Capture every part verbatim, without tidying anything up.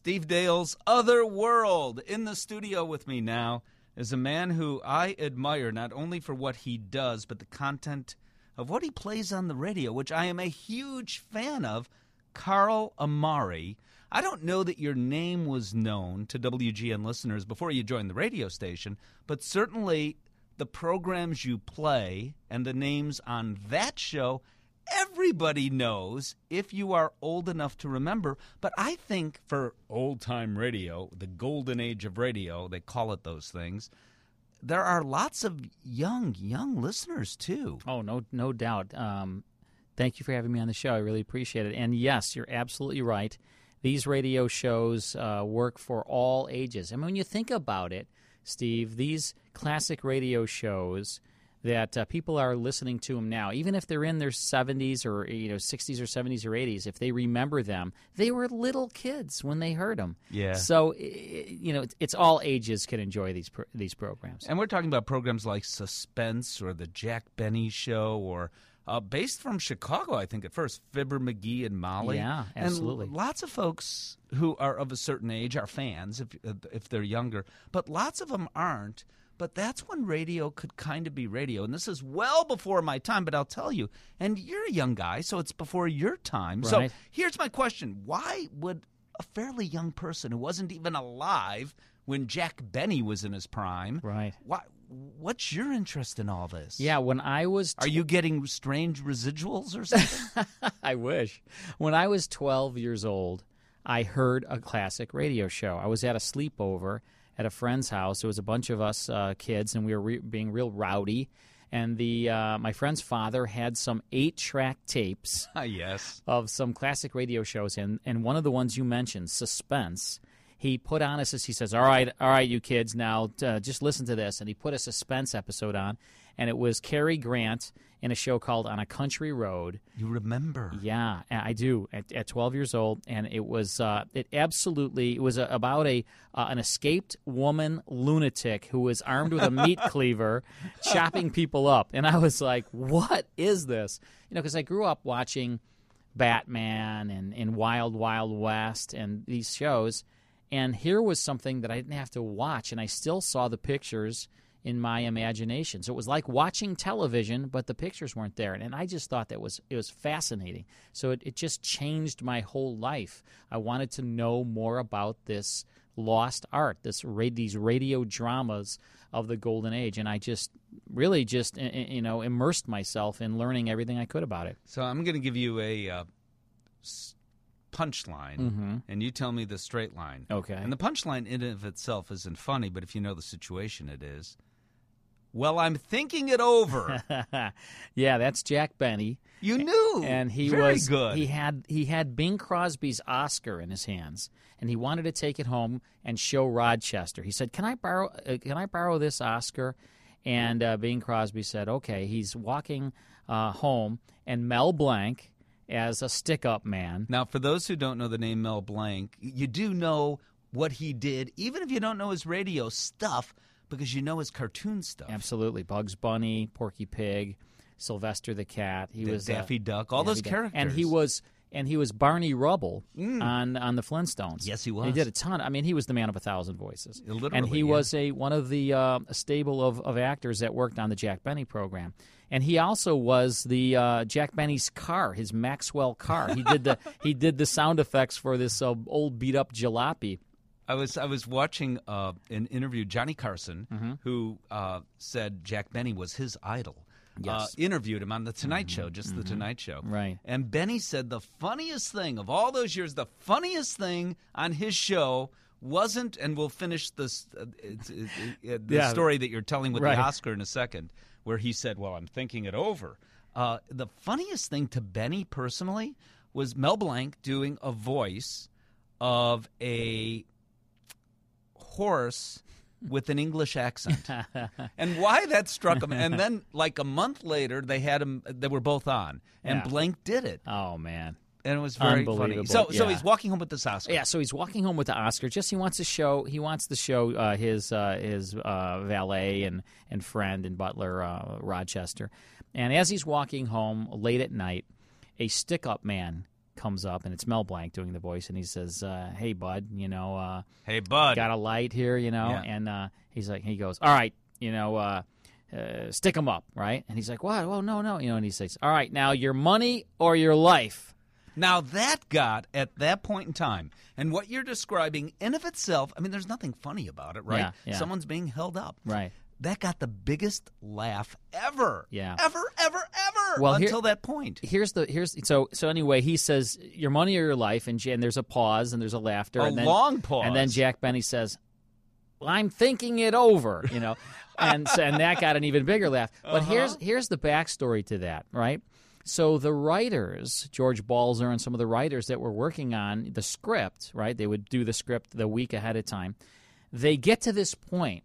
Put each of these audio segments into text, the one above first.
Steve Dale's Other World. In the studio with me now is a man who I admire not only for what he does, but the content of what he plays on the radio, which I am a huge fan of, Carl Amari. I don't know that your name was known to W G N listeners before you joined the radio station, but certainly the programs you play and the names on that show, everybody knows if you are old enough to remember. But I think for old-time radio, the golden age of radio, they call it those things, there are lots of young, young listeners too. Oh, no, no doubt. Um, thank you for having me on the show. I really appreciate it. And yes, you're absolutely right. These radio shows uh, work for all ages. I mean, when you think about it, Steve, these classic radio shows that uh, people are listening to them now, even if they're in their seventies or you know sixties or seventies or eighties, if they remember them, they were little kids when they heard them. Yeah. So you know, it's, it's all ages can enjoy these pro- these programs. And we're talking about programs like Suspense or the Jack Benny Show, or uh, based from Chicago, I think at first, Fibber McGee and Molly. Yeah, absolutely. And lots of folks who are of a certain age are fans if if they're younger, but lots of them aren't. But that's when radio could kind of be radio. And this is well before my time, but I'll tell you, and you're a young guy, so it's before your time. Right. So here's my question. Why would a fairly young person who wasn't even alive when Jack Benny was in his prime, right? Why, what's your interest in all this? Yeah, when I was... Tw- Are you getting strange residuals or something? I wish. When I was twelve years old, I heard a classic radio show. I was at a sleepover at a friend's house. There was a bunch of us uh, kids, and we were re- being real rowdy. And the uh, my friend's father had some eight-track tapes yes. of some classic radio shows, and, and one of the ones you mentioned, Suspense, he put on us, he says, all right, all right, you kids, now uh, just listen to this. And he put a Suspense episode on, and it was Cary Grant in a show called On a Country Road. You remember? Yeah, I do. At, at twelve years old, and it was uh, it absolutely it was a, about a uh, an escaped woman lunatic who was armed with a meat cleaver, chopping people up. And I was like, "What is this?" You know, because I grew up watching Batman and, and Wild Wild West and these shows, and here was something that I didn't have to watch, and I still saw the pictures in my imagination. So it was like watching television, but the pictures weren't there. And I just thought that was it was fascinating. So it, it just changed my whole life. I wanted to know more about this lost art, this ra- these radio dramas of the golden age. And I just really just, you know, immersed myself in learning everything I could about it. So I'm going to give you a uh, punchline, mm-hmm. and you tell me the straight line. Okay. And the punchline in and of itself isn't funny, but if you know the situation, it is. Well, I'm thinking it over. Yeah, that's Jack Benny. You knew, and he Very was good. He had he had Bing Crosby's Oscar in his hands, and he wanted to take it home and show Rochester. He said, "Can I borrow? Uh, can I borrow this Oscar?" And uh, Bing Crosby said, "Okay." He's walking uh, home, and Mel Blanc, as a stick-up man. Now, for those who don't know the name Mel Blanc, you do know what he did, even if you don't know his radio stuff, because you know his cartoon stuff. Absolutely. Bugs Bunny, Porky Pig, Sylvester the Cat. He the was Daffy uh, Duck, all Daffy those Duck. characters. And he was and he was Barney Rubble mm. on, on the Flintstones. Yes, he was. And he did a ton. I mean, he was the man of a thousand voices. Literally, and he yeah. was a one of the uh, a stable of, of actors that worked on the Jack Benny program. And he also was the uh, Jack Benny's car, his Maxwell car. He did the he did the sound effects for this uh, old beat up jalopy. I was I was watching uh, an interview, Johnny Carson, mm-hmm. who uh, said Jack Benny was his idol. Yes. Uh, interviewed him on The Tonight mm-hmm. Show, just mm-hmm. The Tonight Show. Right. And Benny said the funniest thing of all those years, the funniest thing on his show wasn't, and we'll finish this uh, it's, it, it, the yeah. story that you're telling with right. the Oscar in a second, where he said, well, I'm thinking it over. Uh, the funniest thing to Benny personally was Mel Blanc doing a voice of a horse with an English accent. And why that struck him. And then like a month later, they had him, they were both on. And yeah. Blanc did it. Oh, man. And it was very funny. So, yeah. so he's walking home with this Oscar. Yeah, so he's walking home with the Oscar. Just he wants to show he wants to show uh, his uh, his uh, valet and, and friend and butler uh, Rochester. And as he's walking home late at night, a stick-up man comes up, and it's Mel Blanc doing the voice, and he says, uh, "Hey, bud, you know, uh, hey, bud, got a light here, you know?" Yeah. And uh, he's like, he goes, "All right, you know, uh, uh, stick them up, right?" And he's like, "What? Oh, no, no," you know, and he says, "All right, now your money or your life." Now that got, at that point in time, and what you're describing in of itself, I mean, there's nothing funny about it, right? Yeah, yeah. Someone's being held up. Right. That got the biggest laugh ever. Yeah. Ever, ever, ever Well, here- until that point. Here's the here's so so anyway. He says, "Your money or your life," and, and there's a pause and there's a laughter, A and then, long pause. and then Jack Benny says, "Well, I'm thinking it over," you know, and so, and that got an even bigger laugh. But Uh-huh. here's here's the backstory to that, right? So the writers, George Balzer and some of the writers that were working on the script, right? They would do the script the week ahead of time. They get to this point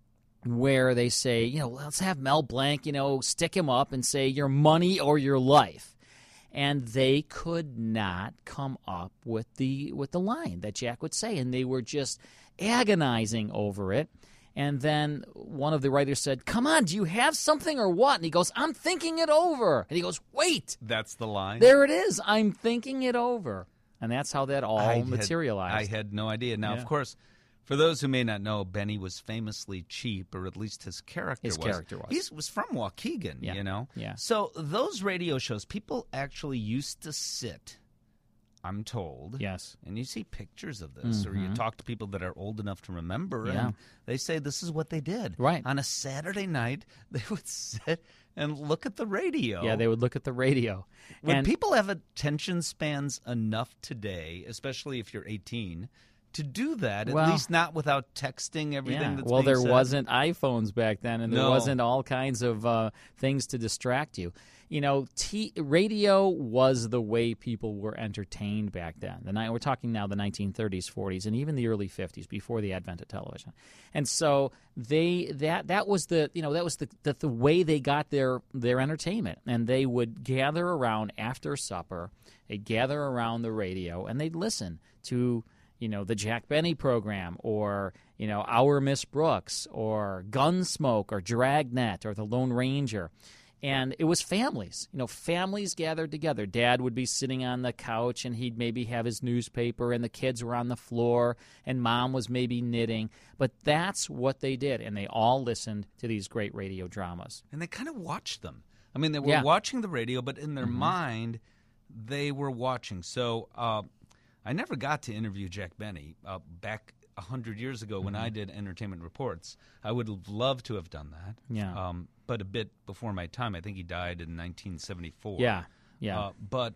where they say, you know, let's have Mel Blanc, you know, stick him up and say your money or your life. And they could not come up with the with the line that Jack would say, and they were just agonizing over it. And then one of the writers said, "Come on, do you have something or what?" And he goes, "I'm thinking it over." And he goes, "Wait, That's the line. there it is. I'm thinking it over." And that's how that all I had- materialized. I had no idea. Now, Yeah. of course, for those who may not know, Benny was famously cheap, or at least his character His was. character was. He was from Waukegan, Yeah. you know? Yeah. So those radio shows, people actually used to sit, I'm told. Yes. And you see pictures of this, or you talk to people that are old enough to remember, Yeah. and they say this is what they did. Right. On a Saturday night, they would sit and look at the radio. Yeah, they would look at the radio. Would and people have attention spans enough today, especially if you're eighteen, to do that? At Well, least not without texting everything yeah. that's Well, being there said? wasn't iPhones back then, and there No. wasn't all kinds of uh, things to distract you. You know, t- radio was the way people were entertained back then. The ni- we're talking now the nineteen thirties, forties, and even the early fifties, before the advent of television. And so they that that was the you know that was the the, the way they got their their entertainment. And they would gather around after supper. They'd gather around the radio, and they'd listen to, you know, the Jack Benny program, or, you know, Our Miss Brooks, or Gunsmoke, or Dragnet, or The Lone Ranger. And it was families. You know, families gathered together. Dad would be sitting on the couch, and he'd maybe have his newspaper, and the kids were on the floor, and Mom was maybe knitting. But that's what they did, and they all listened to these great radio dramas. And they kind of watched them. I mean, they were Yeah. watching the radio, but in their mind, they were watching. So uh, I never got to interview Jack Benny uh, back a hundred years ago when I did Entertainment Reports. I would have loved to have done that. Yeah. Um, but a bit before my time. I think he died in nineteen seventy-four. Yeah, yeah. Uh, but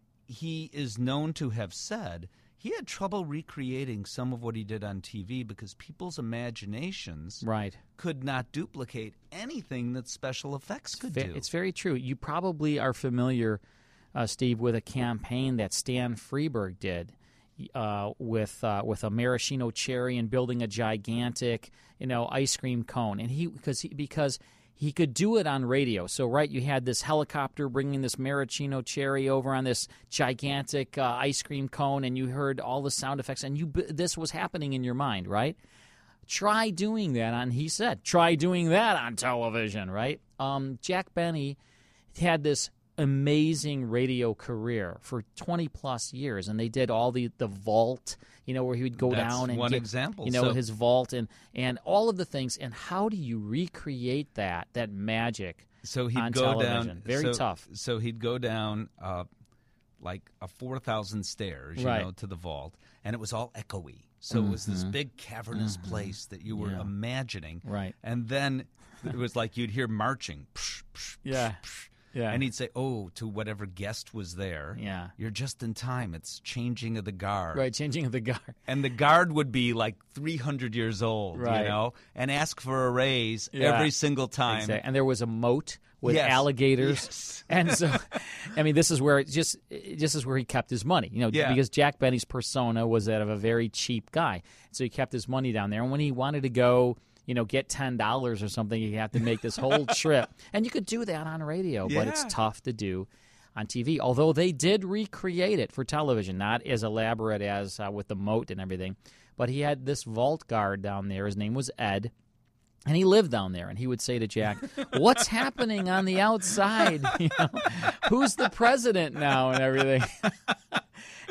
he is known to have said he had trouble recreating some of what he did on T V because people's imaginations Right. could not duplicate anything that special effects could Ve- do. It's very true. You probably are familiar, uh, Steve, with a campaign that Stan Freberg did uh, with uh, with a maraschino cherry and building a gigantic, you know, ice cream cone. And he because he because he could do it on radio. So, right, you had this helicopter bringing this maraschino cherry over on this gigantic uh, ice cream cone, and you heard all the sound effects, and you this was happening in your mind, right? Try doing that on, he said, try doing that on television, right? Um, Jack Benny had this amazing radio career for twenty plus years, and they did all the, the vault, you know, where he would go That's down and one get, example. you know, So- his vault and, and all of the things. And how do you recreate that, that magic So he'd on go television? down. Very so, tough. So he'd go down uh, like a four thousand stairs, you Right. know, to the vault, and it was all echoey. So it was this big cavernous place that you were Mm-hmm. Yeah. imagining. Right. And then it was like you'd hear marching. Psh, psh, Yeah. psh, psh. Yeah. And he'd say, "Oh, to whatever guest was there. Yeah. You're just in time. It's changing of the guard." Right, changing of the guard. And the guard would be like three hundred years old, Right. you know, and ask for a raise Yeah. every single time. Exactly. And there was a moat with Yes. alligators. Yes. And so, I mean, this is where it just it just is where he kept his money, you know, Yeah. because Jack Benny's persona was that of a very cheap guy. So he kept his money down there. And when he wanted to go, you know, get ten dollars or something, he'd have to make this whole trip. And you could do that on radio, but it's Yeah. tough to do on T V. Although they did recreate it for television, not as elaborate as uh, with the moat and everything. But he had this vault guard down there. His name was Ed. And he lived down there, and he would say to Jack, "What's happening on the outside? You know, who's the president now and everything?"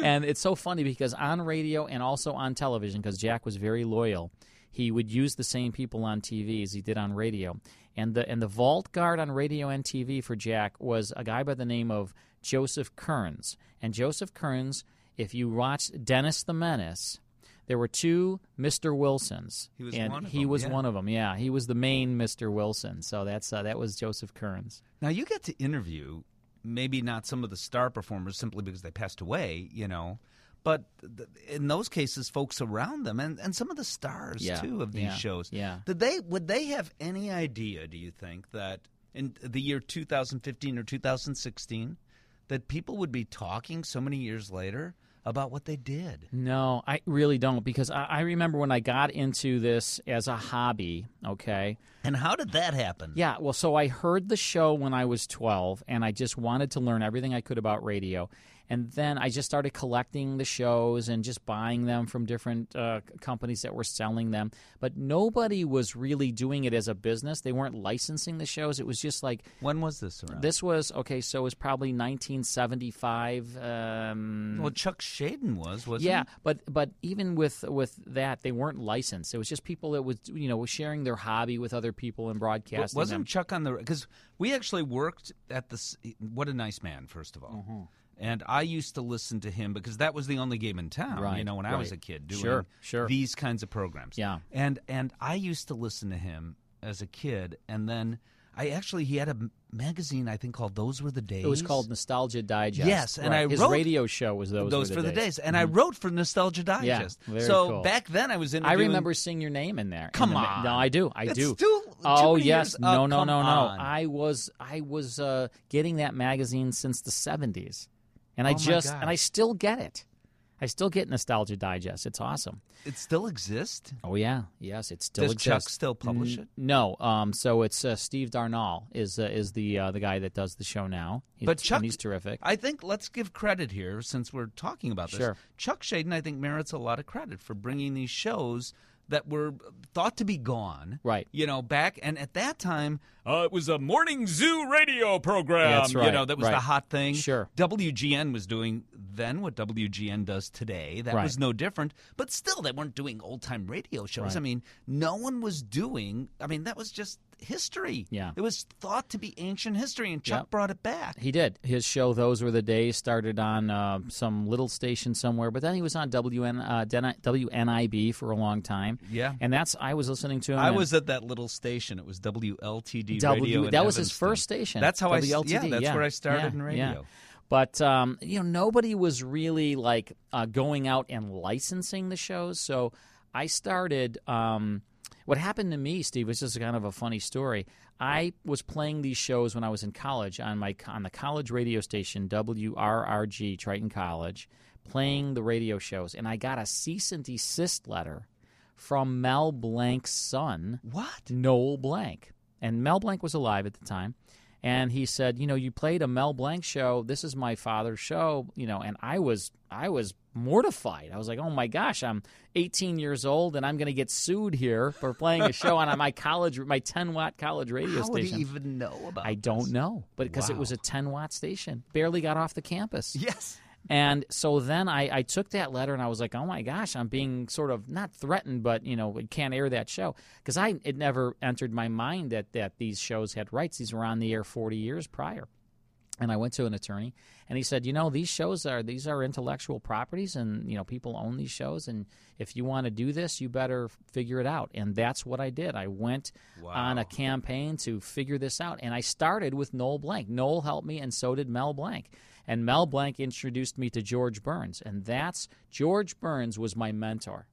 And it's so funny because on radio and also on television, because Jack was very loyal, he would use the same people on T V as he did on radio. And the and the vault guard on radio and T V for Jack was a guy by the name of Joseph Kearns. And Joseph Kearns, if you watched Dennis the Menace, there were two Mister Wilsons. He was and one of he them, was yeah. one of them, yeah. He was the main Mister Wilson. So that's uh, that was Joseph Kearns. Now, you get to interview maybe not some of the star performers simply because they passed away, you know, but th- in those cases, folks around them and, and some of the stars, Yeah, too, of these yeah, shows. yeah. Did they, would they have any idea, do you think, that in the year two thousand fifteen or two thousand sixteen, that people would be talking so many years later about what they did? No, I really don't, because I, I remember when I got into this as a hobby, okay? And how did that happen? Yeah, well, so I heard the show when I was twelve, and I just wanted to learn everything I could about radio. And then I just started collecting the shows and just buying them from different uh, companies that were selling them. But nobody was really doing it as a business. They weren't licensing the shows. It was just like... When was this around? This was, okay, so it was probably nineteen seventy-five. Um, well, Chuck Shaden was, wasn't yeah, he? but but even with with that, they weren't licensed. It was just people that was you know was sharing their hobby with other people and broadcasting. Wasn't them. Chuck on the... Because we actually worked at the... What a nice man, first of all. Mm-hmm. And I used to listen to him because that was the only game in town, Right, you know, when I right. was a kid doing Sure, sure. these kinds of programs. Yeah. And and I used to listen to him as a kid, and then I actually, he had a m- magazine, I think, called Those Were the Days. It was called Nostalgia Digest. Yes, and Right. I his wrote- radio show was Those, Those Were for the the Days. Days. And I wrote for Nostalgia Digest. very so cool. back then I was I interviewing... remember seeing your name in there. Come in the, on. No, I do. I That's do. still too oh many yes, years- no, oh, no, come no, no. on. I was I was uh, getting that magazine since the seventies, and I Oh, my just God. and I still get it. I still get Nostalgia Digest. It's awesome. It still exists? Oh yeah, yes, it still Does exists. Chuck still publish N- it? No, um, so it's uh, Steve Darnall is uh, is the uh, the guy that does the show now. He's, But Chuck- and he's terrific. I think let's give credit here since we're talking about this. Sure. Chuck Shaden, I think, merits a lot of credit for bringing these shows that were thought to be gone. Right. You know, back, and at that time, uh, it was a morning zoo radio program. That's You right, know, that was right. the hot thing. Sure. W G N was doing then what W G N does today. That Right. was no different. But still, they weren't doing old-time radio shows. Right. I mean, no one was doing, I mean, that was just history. Yeah. It was thought to be ancient history, and Chuck Yep. brought it back. He did. His show, Those Were the Days, started on uh, some little station somewhere, but then he was on W N, uh, W N I B for a long time. Yeah. And that's, I was listening to him. I and was at that little station. It was W L T D W, radio. in that was his Evanston. first station. That's how W L I. T D, Yeah, that's yeah, where I started yeah, in radio. yeah. But, um, you know, nobody was really, like, uh, going out and licensing the shows. So I started um, – what happened to me, Steve, was just kind of a funny story. I was playing these shows when I was in college on my on the college radio station, W R R G, Triton College, playing the radio shows. And I got a cease and desist letter from Mel Blanc's son, What? Noel Blanc. And Mel Blanc was alive at the time. And he said, you know, you played a Mel Blanc show. This is my father's show, you know. And I was, I was mortified. I was like, oh my gosh, I'm eighteen years old and I'm going to get sued here for playing a show on my college, my ten watt college radio How would station. he even know about? I don't this? know, but because it Wow. was a ten watt station, barely got off the campus. Yes. And so then I, I took that letter and I was like, oh my gosh, I'm being sort of not threatened, but, you know, we can't air that show. Because I it never entered my mind that, that these shows had rights. These were on the air forty years prior. And I went to an attorney and he said, you know, these shows are these are intellectual properties and, you know, people own these shows. And if you want to do this, you better figure it out. And that's what I did. I went Wow. on a campaign to figure this out. And I started with Noel Blanc. Noel helped me and so did Mel Blanc. And Mel Blanc introduced me to George Burns. And that's George Burns was my mentor.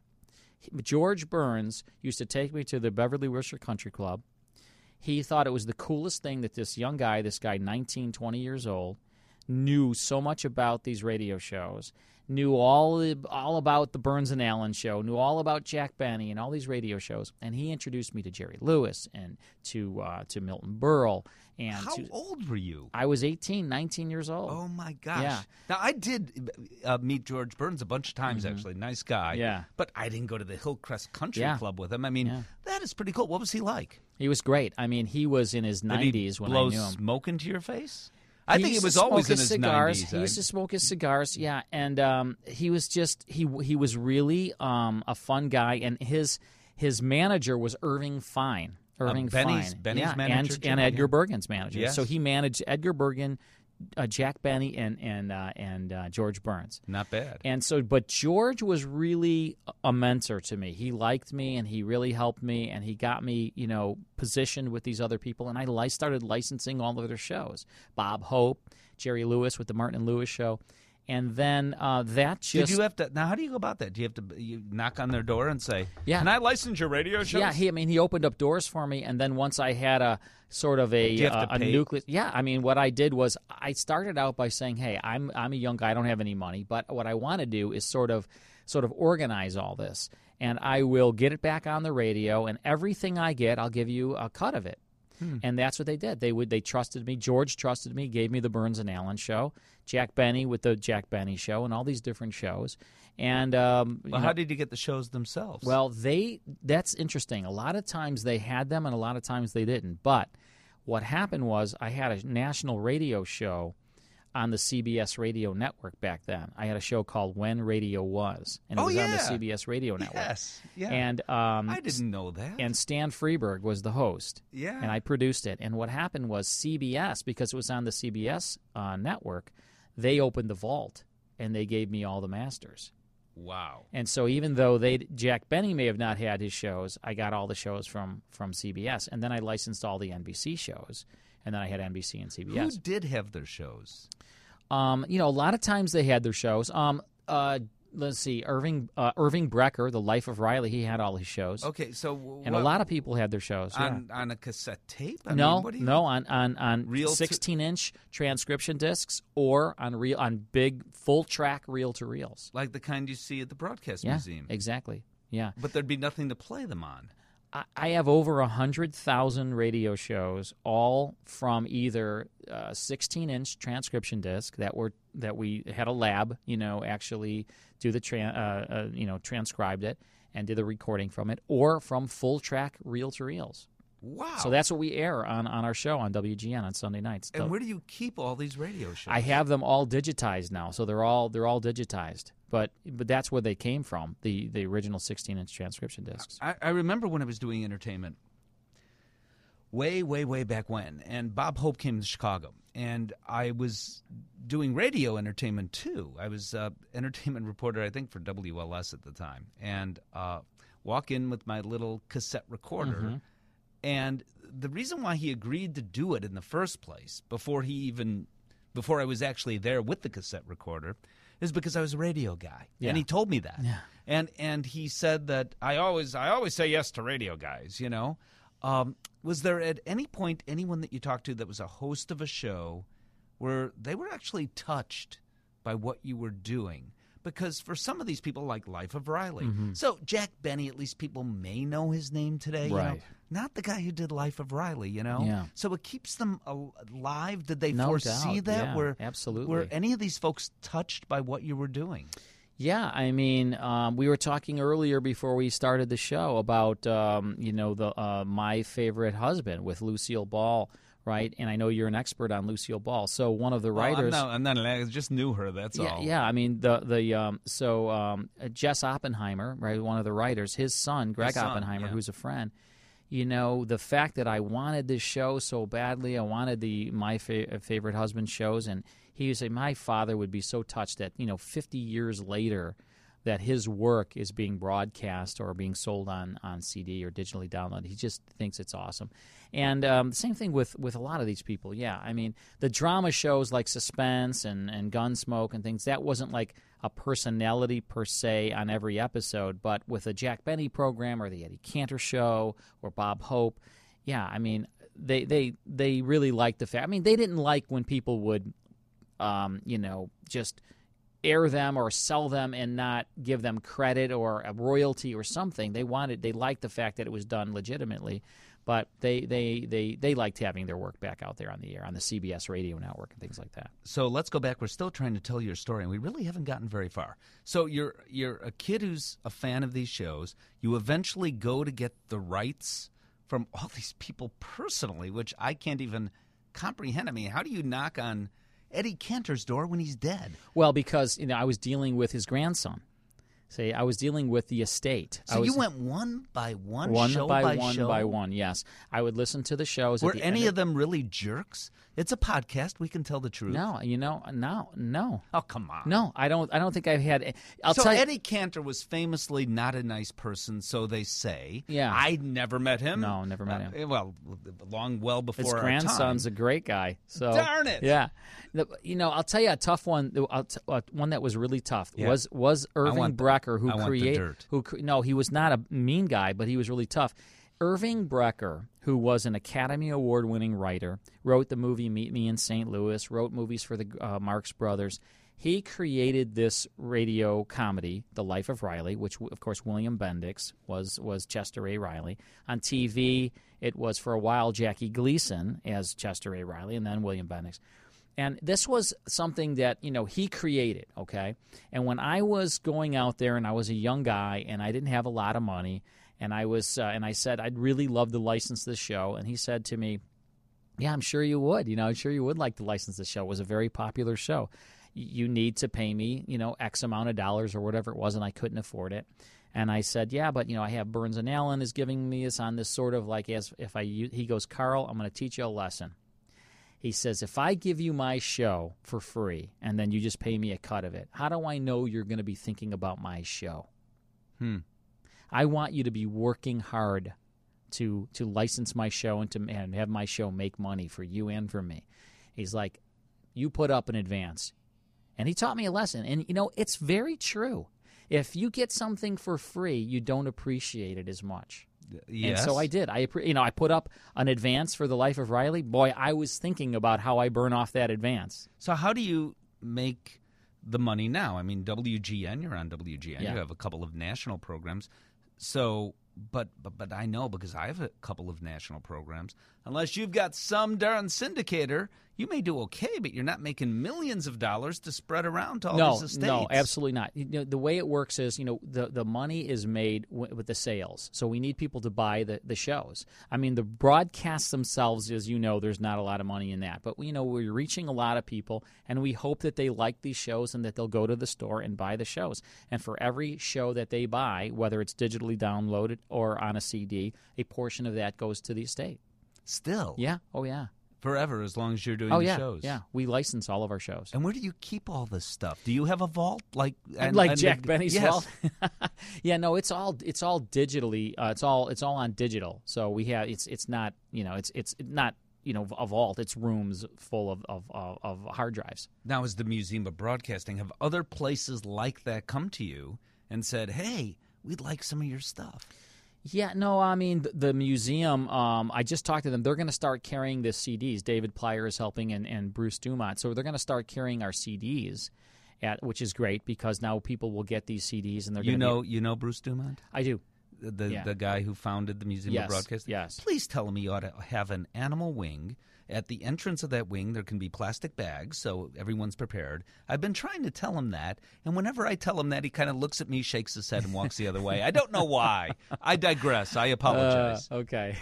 George Burns used to take me to the Beverly Wilshire Country Club. He thought it was the coolest thing that this young guy, this guy nineteen, twenty years old, knew so much about these radio shows, knew all all about the Burns and Allen show, knew all about Jack Benny and all these radio shows. And he introduced me to Jerry Lewis and to uh, to Milton Berle. And How to, old were you? I was eighteen, nineteen years old. Oh my gosh! Yeah. Now I did uh, meet George Burns a bunch of times. Actually, nice guy. Yeah. But I didn't go to the Hillcrest Country Yeah. Club with him. I mean, Yeah. that is pretty cool. What was he like? He was great. I mean, he was in his Did nineties he when blow I knew him. smoke into your face? I He think used it was to always smoke in his his cigars. nineties. He used to smoke his cigars, yeah, and um, he was just he he was really um, a fun guy, and his his manager was Irving Fine. Irving Benny's- Fine, Benny's yeah, manager, and, too, and Edgar yeah. Bergen's manager. Yes. So he managed Edgar Bergen, uh, Jack Benny, and and uh, and uh, George Burns. Not bad. And so, but George was really a mentor to me. He liked me, and he really helped me, and he got me, you know, positioned with these other people. And I li- started licensing all of their shows. Bob Hope, Jerry Lewis with the Martin and Lewis Show, and then uh, that just Did you have to now? How do you go about that? Do you have to you knock on their door and say, Yeah. "Can I license your radio shows?" yeah. He, I mean, he opened up doors for me, and then once I had a sort of a you have uh, to a pay? nucleus, yeah. I mean, what I did was I started out by saying, "Hey, I'm I'm a young guy. I don't have any money, but what I want to do is sort of sort of organize all this, and I will get it back on the radio, and everything I get, I'll give you a cut of it." And that's what they did. They would they trusted me. George trusted me, gave me the Burns and Allen show, Jack Benny with the Jack Benny show, and all these different shows. And um, you Well, know, how did you get the shows themselves? well, they that's interesting. A lot of times they had them, and a lot of times they didn't. But what happened was I had a national radio show on the C B S radio network back then. I had a show called When Radio Was, and it Oh, was on the yeah. C B S radio network. yes, yeah. And um, I didn't know that. and Stan Freeberg was the host. Yeah. And I produced it. And what happened was C B S, because it was on the C B S uh, network, they opened the vault and they gave me all the masters. wow. And so even though they Jack Benny may have not had his shows, I got all the shows from from C B S. And then I licensed all the N B C shows. And then I had N B C and C B S. Who did have their shows? Um, you know, a lot of times they had their shows. Um, uh, let's see, Irving uh, Irving Brecker, The Life of Riley, he had all his shows. Okay, so w- And what- a lot of people had their shows. yeah. on on a cassette tape. I no, mean, what do you, no, on on on Reel to- sixteen-inch transcription discs or on reel on big full-track reel-to-reels. like the kind you see at the Broadcast Yeah, Museum. exactly. Yeah, But there'd be nothing to play them on. I, I have over a hundred thousand radio shows, all from either uh, sixteen-inch transcription disc that were that we had a lab, you know, actually do the tran- uh, uh, you know transcribed it and did the recording from it, or from full-track reel-to-reels. Wow. So that's what we air on, on our show on W G N on Sunday nights. and where do you keep all these radio shows? I have them all digitized now, so they're all they're all digitized. But but that's where they came from, the the original sixteen-inch transcription discs. I, I remember when I was doing entertainment way, way, way back when, and Bob Hope came to Chicago, and I was doing radio entertainment too. I was uh, entertainment reporter, I think, for W L S at the time, and uh, walk in with my little cassette recorder, Mm-hmm. and the reason why he agreed to do it in the first place, before he even, before I was actually there with the cassette recorder, is because I was a radio guy, Yeah. and he told me that. Yeah. And and he said that I always I always say yes to radio guys, you know. Um, was there at any point anyone that you talked to that was a host of a show where they were actually touched by what you were doing? Because for some of these people, like Life of Riley, so Jack Benny, at least people may know his name today, you know? Right. Not the guy who did Life of Riley, you know. Yeah. So it keeps them alive. Did they No foresee doubt, that? yeah, were absolutely. Were any of these folks touched by what you were doing? Yeah, I mean, um, we were talking earlier before we started the show about um, you know the uh, My Favorite Husband with Lucille Ball, right? And I know you're an expert on Lucille Ball. So one of the Well, writers. I'm not, I'm not, I just knew her. That's Yeah, all. yeah. I mean, the the um, so um, uh, Jess Oppenheimer, right? One of the writers, his son, Greg His son, Oppenheimer, yeah. who's a friend. You know, the fact that I wanted this show so badly, I wanted the My Fa- Favorite Husband shows, and he would say my father would be so touched that you know, fifty years later, that his work is being broadcast or being sold on, on C D or digitally downloaded. He just thinks it's awesome. And um, the same thing with, with a lot of these people. Yeah, I mean, the drama shows like Suspense and, and Gunsmoke and things, that wasn't like a personality per se on every episode, but with a Jack Benny program or the Eddie Cantor show or Bob Hope, yeah, I mean, they they, they really liked the fact. I mean, they didn't like when people would, um, you know, just air them or sell them and not give them credit or a royalty or something. They wanted, they liked the fact that it was done legitimately, but they they they they liked having their work back out there on the air on the C B S radio network and things like that. So let's go back. We're still trying to tell your story, and we really haven't gotten very far. So you're you're a kid who's a fan of these shows. You eventually go to get the rights from all these people personally, which I can't even comprehend. I mean, how do you knock on Eddie Cantor's door when he's dead? Well, because you know I was dealing with his grandson. Say, I was dealing with the estate. So I was, you went one by one, one show by, by one show? by one. Yes, I would listen to the shows. Were at the any end of them really jerks? It's a podcast. We can tell the truth. No, you know, no, no. Oh, come on. No, I don't. I don't think I've had. I'll so tell you. Eddie Cantor was famously not a nice person, so they say. Yeah. I never met him. No, never met uh, him. Well, long well before His our grandson's time. a great guy. So Darn it. Yeah, The- you know, I'll tell you a tough one. I'll t- uh, one that was really tough Yeah. was was Irving want the- Brecker, who I want the created. dirt. Who cre- no, he was not a mean guy, but he was really tough. Irving Brecker, who was an Academy Award-winning writer, wrote the movie Meet Me in Saint Louis, wrote movies for the uh, Marx Brothers. He created this radio comedy, The Life of Riley, which, of course, William Bendix was was Chester A. Riley. On T V, it was for a while Jackie Gleason as Chester A. Riley, and then William Bendix. And this was something that, you know, he created, okay? And when I was going out there and I was a young guy and I didn't have a lot of money, and I was uh, and I said, I'd really love to license this show. And he said to me, yeah, I'm sure you would. You know, I'm sure you would like to license this show. It was a very popular show. You need to pay me, you know, X amount of dollars or whatever it was, and I couldn't afford it. And I said, yeah, but, you know, I have Burns and Allen is giving me this on this sort of like as if I, he goes, Carl, I'm going to teach you a lesson. He says, if I give you my show for free and then you just pay me a cut of it, how do I know you're going to be thinking about my show? Hmm. I want you to be working hard to to license my show and to and have my show make money for you and for me. He's like, you put up an advance. And he taught me a lesson. And, you know, it's very true. If you get something for free, you don't appreciate it as much. Yes. And so I did. I, you know, I put up an advance for The Life of Riley. Boy, I was thinking about how I burn off that advance. So how do you make the money now? I mean, W G N, you're on W G N. Yeah. You have a couple of national programs. So, but, but but I know because I have a couple of national programs. Unless you've got some darn syndicator, you may do okay, but you're not making millions of dollars to spread around to all No, these estates. no, absolutely not. You know, the way it works is, you know, the, the money is made w- with the sales. So we need people to buy the, the shows. I mean, the broadcasts themselves, as you know, there's not a lot of money in that. But, you know, we're reaching a lot of people, and we hope that they like these shows and that they'll go to the store and buy the shows. And for every show that they buy, whether it's digitally downloaded or on a C D, a portion of that goes to the estate. Still. Yeah. Oh, yeah. Forever, as long as you're doing Oh, the yeah. shows. Yeah. We license all of our shows. And where do you keep all this stuff? Do you have a vault like and, like and Jack the, Benny's yes. vault? Yeah, no, it's all it's all digitally. Uh, it's all it's all on digital. So we have it's it's not you know it's it's not you know a vault. It's rooms full of of, of, of hard drives. Now, as the Museum of Broadcasting, have other places like that come to you and said, "Hey, we'd like some of your stuff"? Yeah, no, I mean, the, the museum, um, I just talked to them. They're going to start carrying the C Ds. David Plyer is helping and, and Bruce Dumont. So they're going to start carrying our C Ds, at, which is great because now people will get these C Ds and they're You going to know, you know Bruce Dumont, I do. the the, Yeah. the guy who founded the Museum Yes, of Broadcasting. yes. Please tell him he ought to have an animal wing. At the entrance of that wing, there can be plastic bags, so everyone's prepared. I've been trying to tell him that, and whenever I tell him that, he kind of looks at me, shakes his head, and walks the other way. I don't know why. I digress. I apologize. Uh, okay.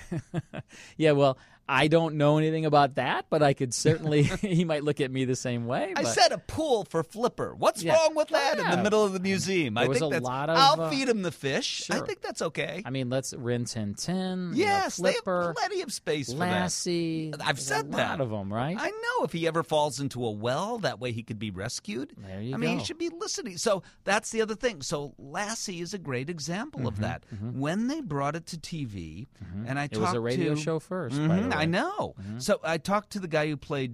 Yeah, well, I don't know anything about that, but I could certainly, he might look at me the same way. I but- said a pool for Flipper. What's Yeah. wrong with that in Yeah. the middle of the museum? I There was think a that's. lot of, I'll uh, feed him the fish. I sure. think that's okay. I mean, let's Rin Tin Tin, yes, you know, they Flipper, have plenty of space for Lassie. that. I've There's said a that. lot of them, right? I know if he ever falls into a well, that way he could be rescued. There you I mean, go. he should be listening. So that's the other thing. So Lassie is a great example of that. When they brought it to T V, and I It talked was a radio to, show first, by Mhm, the way. I know. So I talked to the guy who played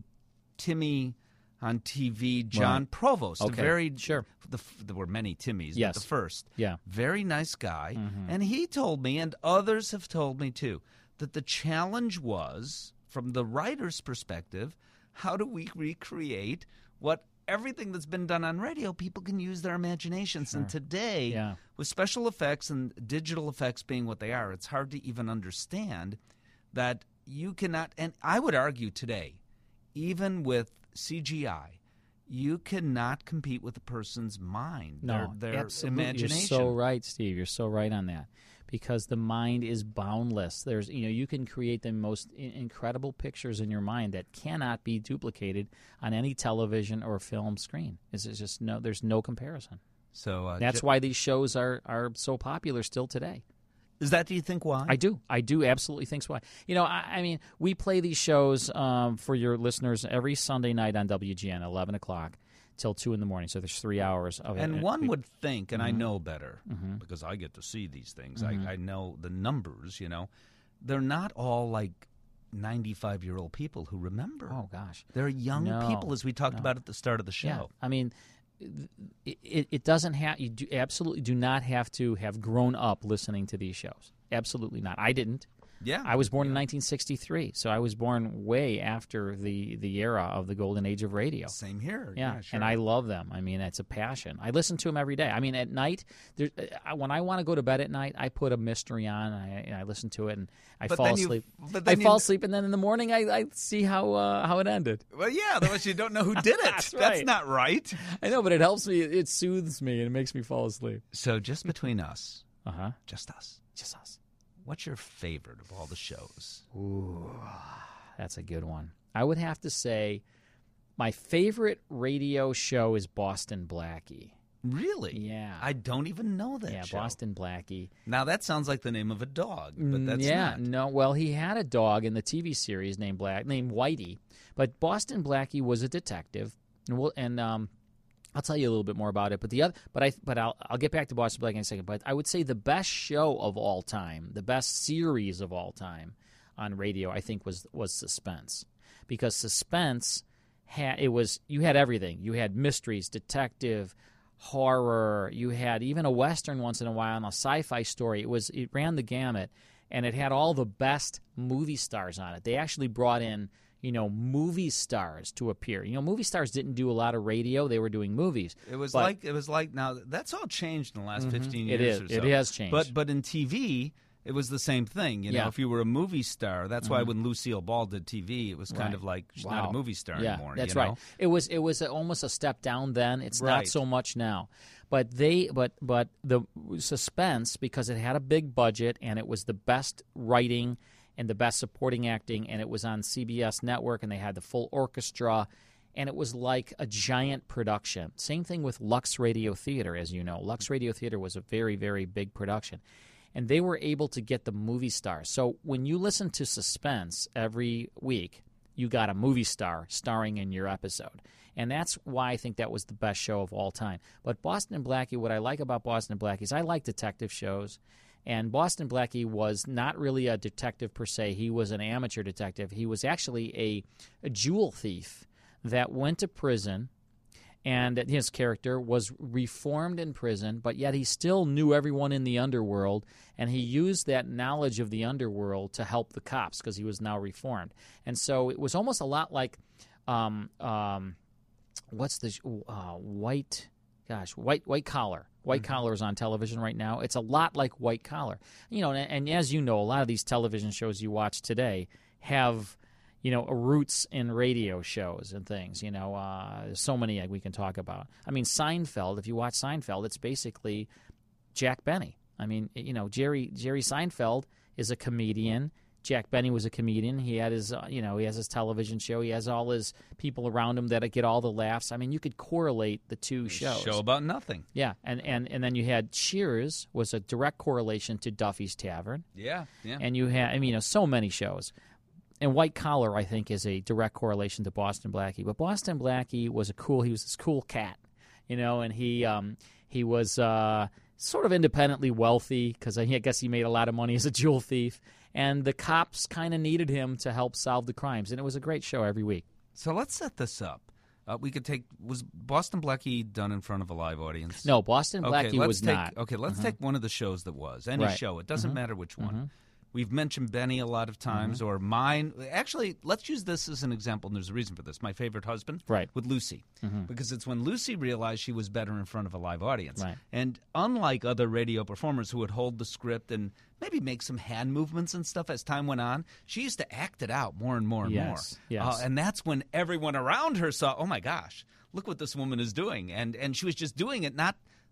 Timmy on T V, John Right. Provost. A Okay, very sure. The, there were many Timmys, Yes. but the first. Yeah. Very nice guy. Mm-hmm. And he told me, and others have told me too, that the challenge was, from the writer's perspective, how do we recreate what everything that's been done on radio? People can use their imaginations. And today, Yeah. with special effects and digital effects being what they are, it's hard to even understand that you cannot, and I would argue today, even with C G I, you cannot compete with a person's mind, No, their, their absolutely. imagination. You're so right, Steve. You're so right on that. because the mind is boundless. There's, you know, you can create the most I- incredible pictures in your mind that cannot be duplicated on any television or film screen. It's it's just no, there's no comparison. So uh, That's ju- why these shows are, are so popular still today. Is that, do you think, why? I do. I do absolutely think so. Why? You know, I, I mean, we play these shows um, for your listeners every Sunday night on W G N, eleven o'clock till two in the morning. So there's three hours of it. And one we, would think, and Mhm. I know better Mhm. because I get to see these things. Mhm. I, I know the numbers, you know. They're not all like ninety-five-year-old people who remember. Oh, gosh. They're young No, people, as we talked no. about at the start of the show. Yeah. I mean, it, it, it doesn't have, you do, absolutely do not have to have grown up listening to these shows. Absolutely not. I didn't. Yeah. I was born in nineteen sixty-three, so I was born way after the, the era of the golden age of radio. Same here. Yeah, Yeah, sure. and I love them. I mean, it's a passion. I listen to them every day. I mean, at night, there, I, when I want to go to bed at night, I put a mystery on, and I, and I listen to it, and I But fall then you- asleep. but I then fall you- asleep, and then in the morning, I, I see how uh, how it ended. Well, yeah, otherwise you don't know who did it. That's right. not right. I know, but it helps me. It soothes me, and it makes me fall asleep. So just between us, Uh huh. just us, Just us. what's your favorite of all the shows? Ooh, that's a good one. I would have to say my favorite radio show is Boston Blackie. Really? Yeah. I don't even know that yeah, show. Boston Blackie. Now, that sounds like the name of a dog, but Mm, that's yeah, not. no. Well, he had a dog in the T V series named Black, named Whitey, but Boston Blackie was a detective, and we'll, and um, I'll tell you a little bit more about it. But the other, but I, but I'll I'll get back to Boston Blackie in a second. But I would say the best show of all time, the best series of all time on radio, I think was was Suspense, because Suspense had it was you had everything. You had mysteries, detective, horror. You had even a Western once in a while, and a sci-fi story. It was it ran the gamut, and it had all the best movie stars on it. They actually brought in, you know, movie stars to appear. You know, movie stars didn't do a lot of radio; they were doing movies. It was But- like it was like now that's all changed in the last fifteen It years is. or so. It has changed. But but in T V, it was the same thing. You know, Yeah. if you were a movie star, that's why when Lucille Ball did T V, it was kind Right. of like she's not Wow. a movie star yeah, anymore. that's you know? right. It was it was almost a step down then. It's not Right. so much now. But they but but the Suspense, because it had a big budget and it was the best writing and the best supporting acting, and it was on C B S Network, and they had the full orchestra, and it was like a giant production. Same thing with Lux Radio Theater, as you know. Lux Radio Theater was a very, very big production. And they were able to get the movie stars. So when you listen to Suspense every week, you got a movie star starring in your episode. And that's why I think that was the best show of all time. But Boston and Blackie, what I like about Boston and Blackie is I like detective shows. And Boston Blackie was not really a detective per se. He was an amateur detective. He was actually a, a jewel thief that went to prison, and his character was reformed in prison, but yet he still knew everyone in the underworld, and he used that knowledge of the underworld to help the cops because he was now reformed. And so it was almost a lot like, um, um, what's the uh, white, gosh, white white collar. White Mm-hmm. Collar is on television right now. It's a lot like White Collar, you know. And, and as you know, a lot of these television shows you watch today have, you know, roots in radio shows and things. You know, uh, there's so many we can talk about. I mean, Seinfeld. If you watch Seinfeld, it's basically Jack Benny. I mean, you know, Jerry Jerry Seinfeld is a comedian. Jack Benny was a comedian. He had his, uh, you know, he has his television show. He has all his people around him that get all the laughs. I mean, you could correlate the two shows. Show about nothing. Yeah, and, and, and then you had Cheers was a direct correlation to Duffy's Tavern. Yeah, yeah. And you had, I mean, you know, so many shows. And White Collar, I think, is a direct correlation to Boston Blackie. But Boston Blackie was a cool, he was this cool cat, you know, and he um, he was uh, sort of independently wealthy because I guess he made a lot of money as a jewel thief. And the cops kind of needed him to help solve the crimes. And it was a great show every week. So let's set this up. Uh, we could take was Boston Blackie done in front of a live audience? No, Boston Okay, Blackie let's was take, not. Okay, let's take one of the shows that was any Right. show. It doesn't matter which one. Mm-hmm. We've mentioned Benny a lot of times, or mine. Actually, let's use this as an example, and there's a reason for this. My Favorite Husband, Right. with Lucy, Mm-hmm. because it's when Lucy realized she was better in front of a live audience. Right. And unlike other radio performers who would hold the script and maybe make some hand movements and stuff as time went on, she used to act it out more and more and Yes, more. yes. Uh, and that's when everyone around her saw, oh my gosh, look what this woman is doing. And and she was just doing it not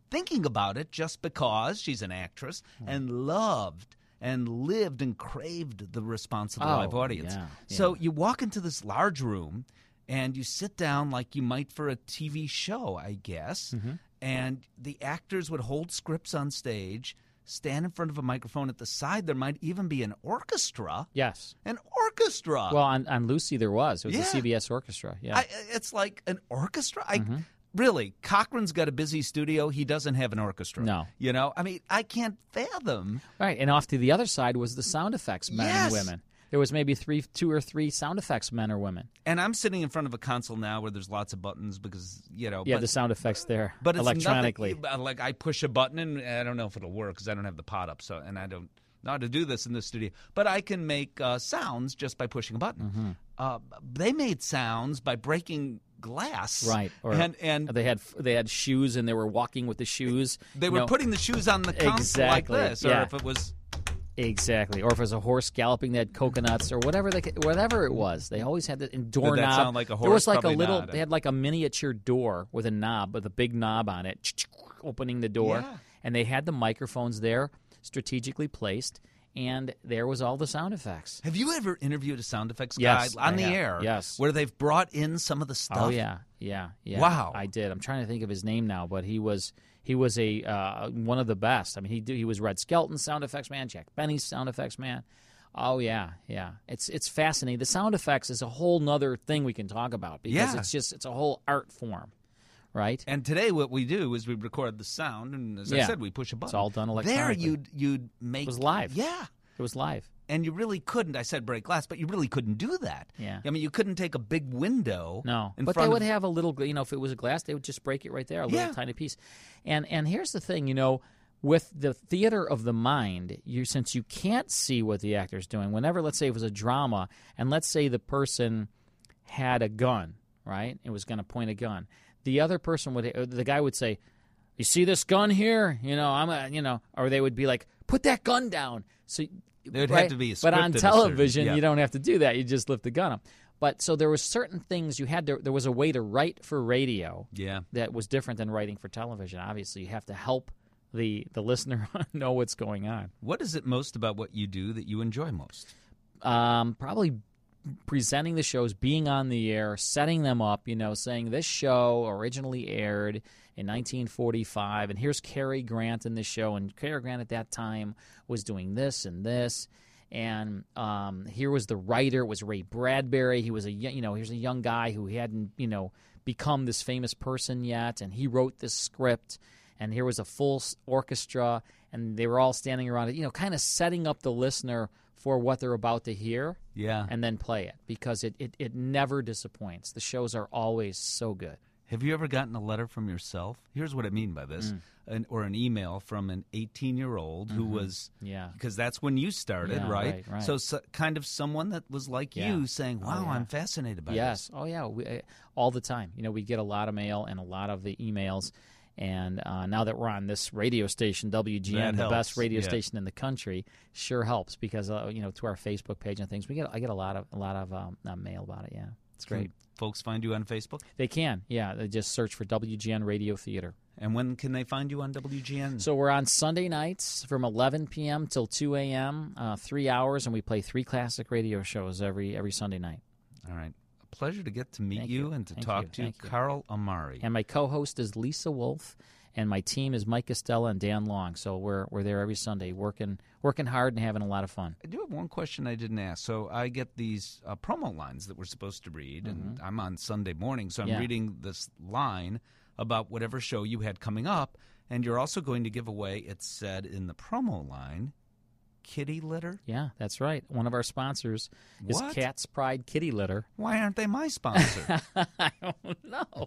thinking about it just because she's an actress and loved and lived and craved the response of the Oh, live audience. yeah, So yeah. you walk into this large room and you sit down like you might for a T V show, I guess, Mm-hmm. and the actors would hold scripts on stage, stand in front of a microphone. At the side, there might even be an orchestra. Yes. An orchestra. Well, on, on Lucy there was. It was Yeah. the C B S orchestra. Yeah. I, it's like an orchestra. I Mm-hmm. really, Cochran's got a busy studio. He doesn't have an orchestra. No. You know, I mean, I can't fathom. Right, and off to the other side was the sound effects men Yes. and women. There was maybe three, two or three sound effects men or women. And I'm sitting in front of a console now where there's lots of buttons because, you know. Yeah, but, the sound effects there but it's electronically. nothing, like I push a button and I don't know if it'll work because I don't have the pot up, so and I don't know how to do this in the studio. But I can make uh, sounds just by pushing a button. Mm-hmm. Uh, they made sounds by breaking glass. Right, or and and they had they had shoes and they were walking with the shoes. they you were know, putting the shoes on the console Exactly, like this, or yeah. if it was. Exactly, or if it was a horse galloping, they had coconuts or whatever they whatever it was. They always had the and doorknob. sound like a There horse? was like a Probably little. not. They had like a miniature door with a knob, with a big knob on it, opening the door, Yeah. and they had the microphones there, strategically placed, and there was all the sound effects. Have you ever interviewed a sound effects Yes, guy on I the have. air? Yes. Where they've brought in some of the stuff? Oh yeah, yeah, yeah. Wow. I did. I'm trying to think of his name now, but he was he was a uh, one of the best. I mean, he did, he was Red Skelton's sound effects man, Jack Benny's sound effects man. Oh yeah, yeah. It's it's fascinating. The sound effects is a whole nother thing we can talk about because Yeah. it's just it's a whole art form, right? And today what we do is we record the sound, and as I Yeah. said, we push a button. It's all done There electronically. you'd, you'd make... It was live. Yeah. It was live. And you really couldn't, I said break glass, but you really couldn't do that. Yeah. I mean, you couldn't take a big window. No, in but front they would of, have a little, you know, if it was a glass, they would just break it right there, a little Yeah. tiny piece. And and here's the thing, you know, with the theater of the mind, you since you can't see what the actor's doing, whenever, let's say it was a drama, and let's say the person had a gun, right? It was going to point a gun. The other person would, the guy would say, "You see this gun here? You know, I'm a, you know," or they would be like, "Put that gun down." So There'd right? have to be a But on scripted television, assertion, yeah. you don't have to do that. You just lift the gun up. But so there was certain things you had to. There was a way to write for radio Yeah. that was different than writing for television. Obviously, you have to help the the listener know what's going on. What is it most about what you do that you enjoy most? Um, probably presenting the shows, being on the air, setting them up. You know, saying this show originally aired in nineteen forty-five, and here's Cary Grant in this show, and Cary Grant at that time was doing this and this. And um, here was the writer, it was Ray Bradbury. He was a y- you know here's a young guy who hadn't you know become this famous person yet, and he wrote this script. And here was a full s- orchestra, and they were all standing around it, you know, kind of setting up the listener for what they're about to hear, Yeah. and then play it because it, it, it never disappoints. The shows are always so good. Have you ever gotten a letter from yourself? Here's what I mean by this. An, or an email from an eighteen-year-old who was... Yeah. Because that's when you started, Yeah, right? right, right. So, so kind of someone that was like Yeah. you saying, Oh, wow, yeah. I'm fascinated by Yes. this. Oh, yeah. We, uh, all the time. You know, we get a lot of mail and a lot of the emails. And uh, now that we're on this radio station, W G N, That the best helps, radio yeah. station in the country, sure helps because uh, you know to our Facebook page and things, we get I get a lot of a lot of um, uh, mail about it. Yeah, it's great. Can folks find you on Facebook? They can, yeah. They just search for W G N Radio Theater. And when can they find you on W G N? So we're on Sunday nights from eleven p.m. till two a.m., uh, three hours, and we play three classic radio shows every every Sunday night. All right. A pleasure to get to meet Thank you, you. and to Thank talk you. to you, Thank you. Carl Amari. And my co-host is Lisa Wolf, and my team is Mike Costello and Dan Long. So we're we're there every Sunday, working working hard and having a lot of fun. I do have one question I didn't ask. So I get these uh, promo lines that we're supposed to read, and I'm on Sunday morning, so I'm Yeah. reading this line about whatever show you had coming up, and you're also going to give away, it said in the promo line, kitty litter? Yeah, that's right. One of our sponsors is What? Cat's Pride Kitty Litter. Why aren't they my sponsor? I don't know.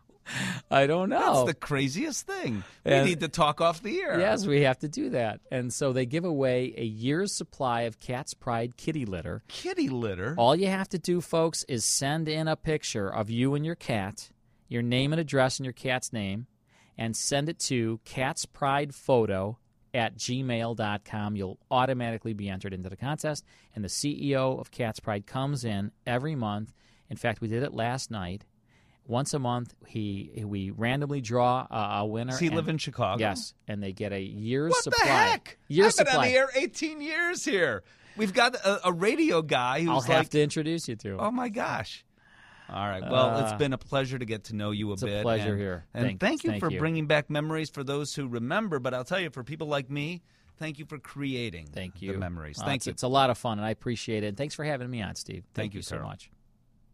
I don't know. That's the craziest thing. We And- need to talk off the air. Yes, we have to do that. And so they give away a year's supply of Cat's Pride Kitty Litter. Kitty litter? All you have to do, folks, is send in a picture of you and your cat, your name and address and your cat's name, and send it to catspridephoto at gmail dot com. You'll automatically be entered into the contest, and the C E O of Cat's Pride comes in every month. In fact, we did it last night. Once a month, he we randomly draw a, a winner. Does he and, live in Chicago? Yes, and they get a year's What supply. the heck? Year's I've been supply. on the air eighteen years here. We've got a, a radio guy who's I'll like, have to introduce you to him. oh my gosh. All right. Well, Uh, it's been a pleasure to get to know you a it's a bit. pleasure and, here. And Thank- thank you thank for you. bringing back memories for those who remember. But I'll tell you, for people like me, thank you for creating Thank you. the memories. Uh, Thank it's, you. It's a lot of fun, and I appreciate it. And thanks for having me on, Steve. Thank, Thank you, you so sir. much.